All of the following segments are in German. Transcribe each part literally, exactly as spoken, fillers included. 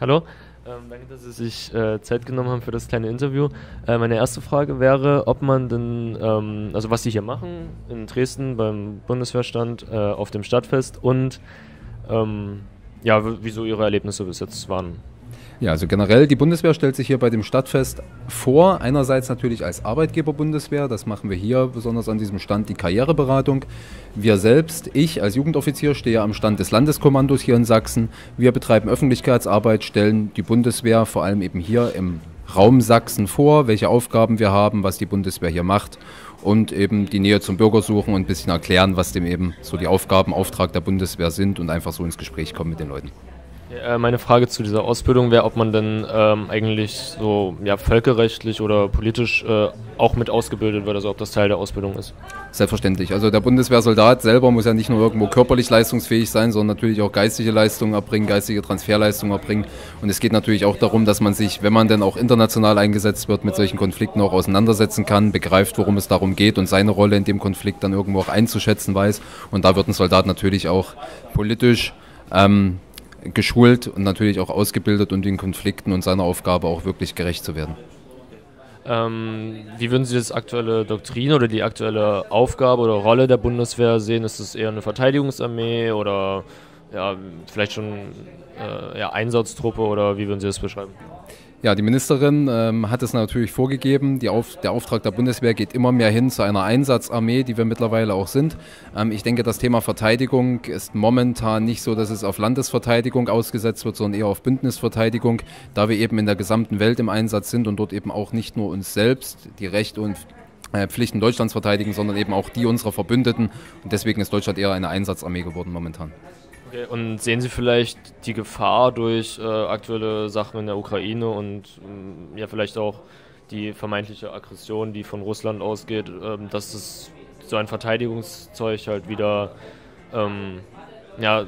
Hallo, ähm, danke, dass Sie sich äh, Zeit genommen haben für das kleine Interview. Äh, meine erste Frage wäre, ob man denn, ähm, also was Sie hier machen in Dresden beim Bundeswehrstand äh, auf dem Stadtfest und ähm, ja, w- wieso Ihre Erlebnisse bis jetzt waren. Ja, also generell, die Bundeswehr stellt sich hier bei dem Stadtfest vor. Einerseits natürlich als Arbeitgeber Bundeswehr, das machen wir hier besonders an diesem Stand, die Karriereberatung. Wir selbst, ich als Jugendoffizier, stehe am Stand des Landeskommandos hier in Sachsen. Wir betreiben Öffentlichkeitsarbeit, stellen die Bundeswehr vor allem eben hier im Raum Sachsen vor, welche Aufgaben wir haben, was die Bundeswehr hier macht und eben die Nähe zum Bürger suchen und ein bisschen erklären, was dem eben so die Aufgaben, Auftrag der Bundeswehr sind und einfach so ins Gespräch kommen mit den Leuten. Ja, äh, meine Frage zu dieser Ausbildung wäre, ob man denn ähm, eigentlich so ja, völkerrechtlich oder politisch äh, auch mit ausgebildet wird, also ob das Teil der Ausbildung ist. Selbstverständlich. Also der Bundeswehrsoldat selber muss ja nicht nur irgendwo körperlich leistungsfähig sein, sondern natürlich auch geistige Leistungen erbringen, geistige Transferleistungen erbringen. Und es geht natürlich auch darum, dass man sich, wenn man denn auch international eingesetzt wird, mit solchen Konflikten auch auseinandersetzen kann, begreift, worum es darum geht und seine Rolle in dem Konflikt dann irgendwo auch einzuschätzen weiß. Und da wird ein Soldat natürlich auch politisch ähm, geschult und natürlich auch ausgebildet, um den Konflikten und seiner Aufgabe auch wirklich gerecht zu werden. Ähm, wie würden Sie das aktuelle Doktrin oder die aktuelle Aufgabe oder Rolle der Bundeswehr sehen? Ist es eher eine Verteidigungsarmee oder ja, vielleicht schon äh, ja, Einsatztruppe oder wie würden Sie das beschreiben? Ja, die Ministerin ähm, hat es natürlich vorgegeben. Die Auf, der Auftrag der Bundeswehr geht immer mehr hin zu einer Einsatzarmee, die wir mittlerweile auch sind. Ähm, ich denke, das Thema Verteidigung ist momentan nicht so, dass es auf Landesverteidigung ausgesetzt wird, sondern eher auf Bündnisverteidigung, da wir eben in der gesamten Welt im Einsatz sind und dort eben auch nicht nur uns selbst, die Rechte und äh, Pflichten Deutschlands verteidigen, sondern eben auch die unserer Verbündeten. Und deswegen ist Deutschland eher eine Einsatzarmee geworden momentan. Okay, und sehen Sie vielleicht die Gefahr durch äh, aktuelle Sachen in der Ukraine und ähm, ja vielleicht auch die vermeintliche Aggression, die von Russland ausgeht, ähm, dass es so ein Verteidigungszeug halt wieder ähm, ja,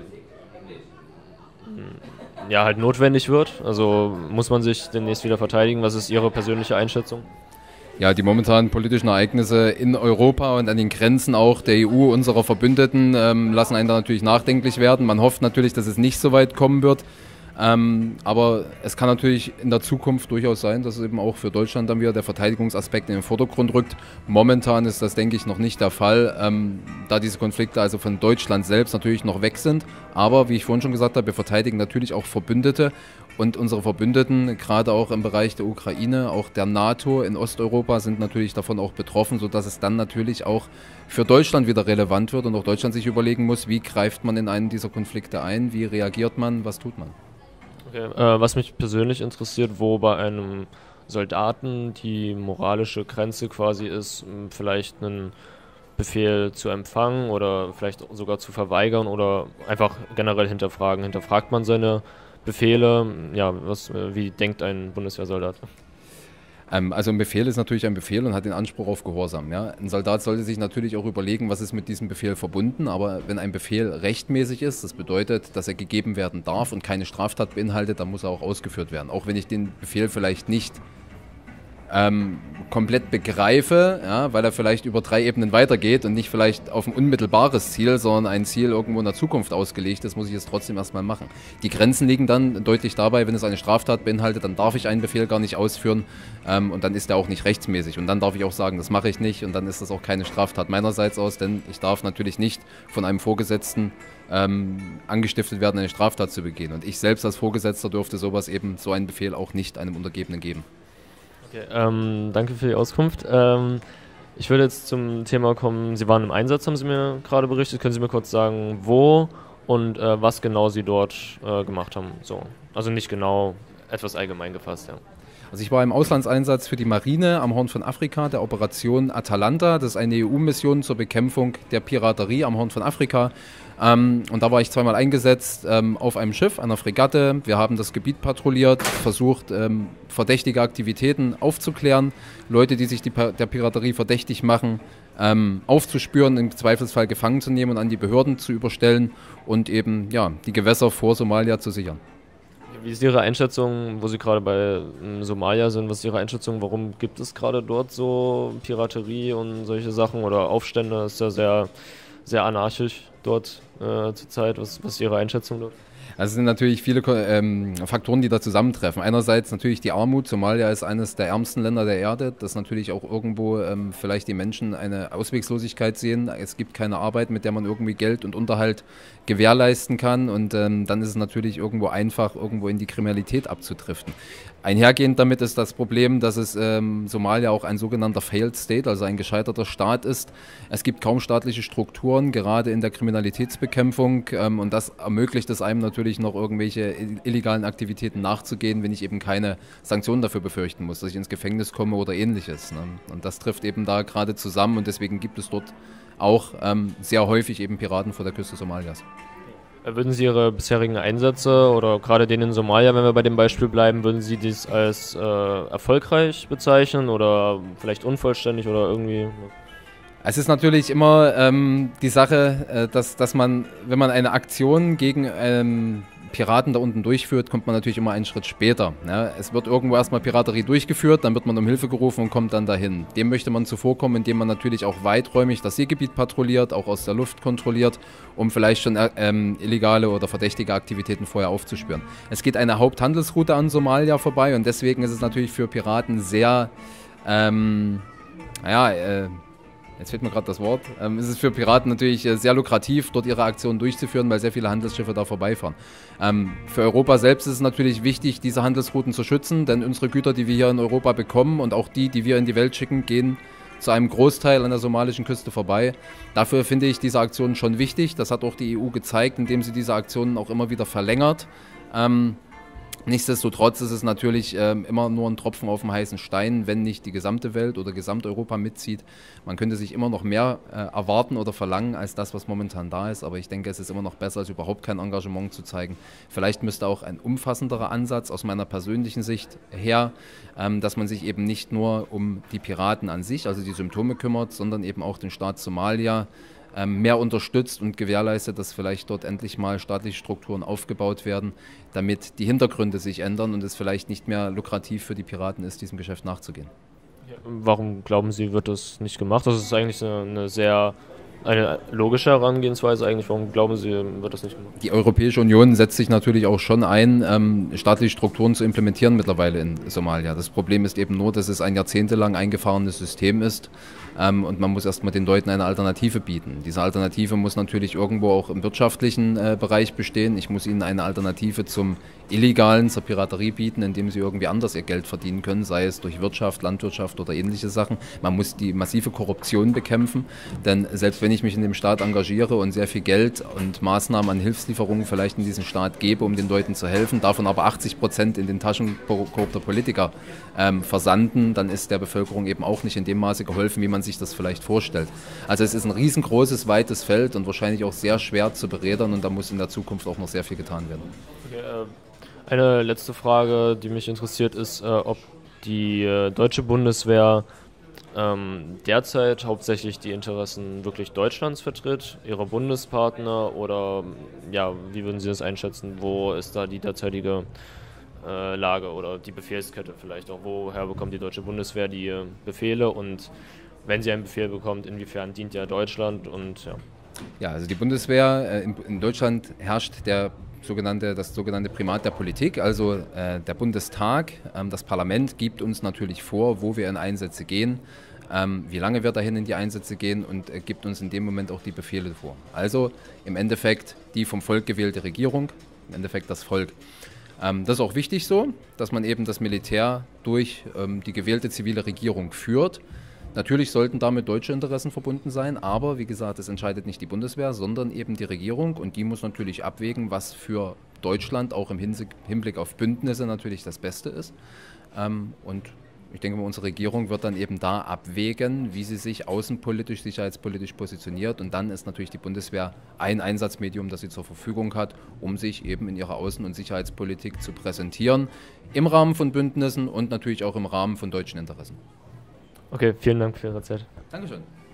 ja halt notwendig wird? Also muss man sich demnächst wieder verteidigen? Was ist Ihre persönliche Einschätzung? Ja, die momentanen politischen Ereignisse in Europa und an den Grenzen auch der E U, unserer Verbündeten, ähm, lassen einen da natürlich nachdenklich werden. Man hofft natürlich, dass es nicht so weit kommen wird. Ähm, aber es kann natürlich in der Zukunft durchaus sein, dass eben auch für Deutschland dann wieder der Verteidigungsaspekt in den Vordergrund rückt. Momentan ist das, denke ich, noch nicht der Fall, ähm, da diese Konflikte also von Deutschland selbst natürlich noch weg sind. Aber wie ich vorhin schon gesagt habe, wir verteidigen natürlich auch Verbündete und unsere Verbündeten, gerade auch im Bereich der Ukraine, auch der NATO in Osteuropa, sind natürlich davon auch betroffen, sodass es dann natürlich auch für Deutschland wieder relevant wird und auch Deutschland sich überlegen muss, wie greift man in einen dieser Konflikte ein, wie reagiert man, was tut man. Okay, äh, was mich persönlich interessiert, wo bei einem Soldaten die moralische Grenze quasi ist, m, vielleicht einen Befehl zu empfangen oder vielleicht sogar zu verweigern oder einfach generell hinterfragen. Hinterfragt man seine Befehle? Ja, was, äh, wie denkt ein Bundeswehrsoldat? Ähm, also ein Befehl ist natürlich ein Befehl und hat den Anspruch auf Gehorsam. Ja? Ein Soldat sollte sich natürlich auch überlegen, was ist mit diesem Befehl verbunden, aber wenn ein Befehl rechtmäßig ist, das bedeutet, dass er gegeben werden darf und keine Straftat beinhaltet, dann muss er auch ausgeführt werden. Auch wenn ich den Befehl vielleicht nicht ähm, komplett begreife, ja, weil er vielleicht über drei Ebenen weitergeht und nicht vielleicht auf ein unmittelbares Ziel, sondern ein Ziel irgendwo in der Zukunft ausgelegt ist, muss ich es trotzdem erstmal machen. Die Grenzen liegen dann deutlich dabei, wenn es eine Straftat beinhaltet, dann darf ich einen Befehl gar nicht ausführen ähm, und dann ist er auch nicht rechtsmäßig und dann darf ich auch sagen, das mache ich nicht und dann ist das auch keine Straftat meinerseits aus, denn ich darf natürlich nicht von einem Vorgesetzten ähm, angestiftet werden, eine Straftat zu begehen und ich selbst als Vorgesetzter dürfte sowas eben, so einen Befehl auch nicht einem Untergebenen geben. Okay, ähm, danke für die Auskunft. Ähm, ich würde jetzt zum Thema kommen. Sie waren im Einsatz, haben Sie mir gerade berichtet. Können Sie mir kurz sagen, wo und äh, was genau Sie dort äh, gemacht haben? So, also nicht genau, etwas allgemein gefasst, ja. Also ich war im Auslandseinsatz für die Marine am Horn von Afrika, der Operation Atalanta. Das ist eine E U-Mission zur Bekämpfung der Piraterie am Horn von Afrika. Ähm, und da war ich zweimal eingesetzt ähm, auf einem Schiff, einer Fregatte. Wir haben das Gebiet patrouilliert, versucht, ähm, verdächtige Aktivitäten aufzuklären, Leute, die sich die pa- der Piraterie verdächtig machen, ähm, aufzuspüren, im Zweifelsfall gefangen zu nehmen und an die Behörden zu überstellen und eben ja, die Gewässer vor Somalia zu sichern. Wie ist Ihre Einschätzung, wo Sie gerade bei ähm, Somalia sind, was ist Ihre Einschätzung, warum gibt es gerade dort so Piraterie und solche Sachen oder Aufstände? Ist ja sehr, sehr anarchisch dort äh, zurzeit. Was, was ist Ihre Einschätzung dort? Also es sind natürlich viele ähm, Faktoren, die da zusammentreffen. Einerseits natürlich die Armut. Somalia ist eines der ärmsten Länder der Erde, dass natürlich auch irgendwo ähm, vielleicht die Menschen eine Ausweglosigkeit sehen. Es gibt keine Arbeit, mit der man irgendwie Geld und Unterhalt gewährleisten kann, und ähm, dann ist es natürlich irgendwo einfach, irgendwo in die Kriminalität abzudriften. Einhergehend damit ist das Problem, dass es ähm, Somalia auch ein sogenannter Failed State, also ein gescheiterter Staat ist. Es gibt kaum staatliche Strukturen, gerade in der Kriminalitätsbekämpfung, ähm, und das ermöglicht es einem natürlich noch irgendwelche illegalen Aktivitäten nachzugehen, wenn ich eben keine Sanktionen dafür befürchten muss, dass ich ins Gefängnis komme oder ähnliches. Ne? Und das trifft eben da gerade zusammen, und deswegen gibt es dort auch ähm, sehr häufig eben Piraten vor der Küste Somalias. Würden Sie Ihre bisherigen Einsätze oder gerade den in Somalia, wenn wir bei dem Beispiel bleiben, würden Sie dies als äh, erfolgreich bezeichnen oder vielleicht unvollständig oder irgendwie? Es ist natürlich immer ähm, die Sache, äh, dass, dass man, wenn man eine Aktion gegen ähm, Piraten da unten durchführt, kommt man natürlich immer einen Schritt später. Ja, es wird irgendwo erstmal Piraterie durchgeführt, dann wird man um Hilfe gerufen und kommt dann dahin. Dem möchte man zuvorkommen, indem man natürlich auch weiträumig das Seegebiet patrouilliert, auch aus der Luft kontrolliert, um vielleicht schon ähm, illegale oder verdächtige Aktivitäten vorher aufzuspüren. Es geht eine Haupthandelsroute an Somalia vorbei, und deswegen ist es natürlich für Piraten sehr, ähm, naja, äh, jetzt fehlt mir gerade das Wort, ähm, ist es für Piraten natürlich äh, sehr lukrativ, dort ihre Aktionen durchzuführen, weil sehr viele Handelsschiffe da vorbeifahren. Ähm, für Europa selbst ist es natürlich wichtig, diese Handelsrouten zu schützen, denn unsere Güter, die wir hier in Europa bekommen, und auch die, die wir in die Welt schicken, gehen zu einem Großteil an der somalischen Küste vorbei. Dafür finde ich diese Aktionen schon wichtig. Das hat auch die E U gezeigt, indem sie diese Aktionen auch immer wieder verlängert. Ähm, Nichtsdestotrotz ist es natürlich äh, immer nur ein Tropfen auf dem heißen Stein, wenn nicht die gesamte Welt oder Gesamteuropa mitzieht. Man könnte sich immer noch mehr äh, erwarten oder verlangen als das, was momentan da ist. Aber ich denke, es ist immer noch besser, als überhaupt kein Engagement zu zeigen. Vielleicht müsste auch ein umfassenderer Ansatz aus meiner persönlichen Sicht her, ähm, dass man sich eben nicht nur um die Piraten an sich, also die Symptome kümmert, sondern eben auch den Staat Somalia mehr unterstützt und gewährleistet, dass vielleicht dort endlich mal staatliche Strukturen aufgebaut werden, damit die Hintergründe sich ändern und es vielleicht nicht mehr lukrativ für die Piraten ist, diesem Geschäft nachzugehen. Ja, warum glauben Sie, wird das nicht gemacht? Das ist eigentlich eine, eine sehr eine logische Herangehensweise eigentlich. Warum glauben Sie, wird das nicht gemacht? Die Europäische Union setzt sich natürlich auch schon ein, ähm, staatliche Strukturen zu implementieren mittlerweile in Somalia. Das Problem ist eben nur, dass es ein jahrzehntelang eingefahrenes System ist, ähm, und man muss erstmal den Leuten eine Alternative bieten. Diese Alternative muss natürlich irgendwo auch im wirtschaftlichen äh, Bereich bestehen. Ich muss ihnen eine Alternative zum Illegalen, zur Piraterie bieten, indem sie irgendwie anders ihr Geld verdienen können, sei es durch Wirtschaft, Landwirtschaft oder ähnliche Sachen. Man muss die massive Korruption bekämpfen, denn selbst wenn ich mich in dem Staat engagiere und sehr viel Geld und Maßnahmen an Hilfslieferungen vielleicht in diesen Staat gebe, um den Leuten zu helfen, davon aber achtzig Prozent in den Taschen korrupter Politiker ähm, versanden, dann ist der Bevölkerung eben auch nicht in dem Maße geholfen, wie man sich das vielleicht vorstellt. Also es ist ein riesengroßes, weites Feld und wahrscheinlich auch sehr schwer zu berädern, und da muss in der Zukunft auch noch sehr viel getan werden. Okay, äh Eine letzte Frage, die mich interessiert, ist, äh, ob die äh, deutsche Bundeswehr ähm, derzeit hauptsächlich die Interessen wirklich Deutschlands vertritt, ihrer Bundespartner, oder ja, wie würden Sie das einschätzen? Wo ist da die derzeitige äh, Lage oder die Befehlskette vielleicht auch? Woher bekommt die deutsche Bundeswehr die äh, Befehle, und wenn sie einen Befehl bekommt, inwiefern dient ja Deutschland? Und ja. Ja, also die Bundeswehr, äh, in, in Deutschland herrscht der Sogenannte, das sogenannte Primat der Politik, also äh, der Bundestag, ähm, das Parlament gibt uns natürlich vor, wo wir in Einsätze gehen, ähm, wie lange wir dahin in die Einsätze gehen, und äh, gibt uns in dem Moment auch die Befehle vor. Also im Endeffekt die vom Volk gewählte Regierung, im Endeffekt das Volk. Ähm, das ist auch wichtig so, dass man eben das Militär durch ähm, die gewählte zivile Regierung führt. Natürlich sollten damit deutsche Interessen verbunden sein, aber wie gesagt, es entscheidet nicht die Bundeswehr, sondern eben die Regierung, und die muss natürlich abwägen, was für Deutschland auch im Hinblick auf Bündnisse natürlich das Beste ist. Und ich denke mal, unsere Regierung wird dann eben da abwägen, wie sie sich außenpolitisch, sicherheitspolitisch positioniert, und dann ist natürlich die Bundeswehr ein Einsatzmedium, das sie zur Verfügung hat, um sich eben in ihrer Außen- und Sicherheitspolitik zu präsentieren, im Rahmen von Bündnissen und natürlich auch im Rahmen von deutschen Interessen. Okay, vielen Dank für Ihre Zeit. Dankeschön.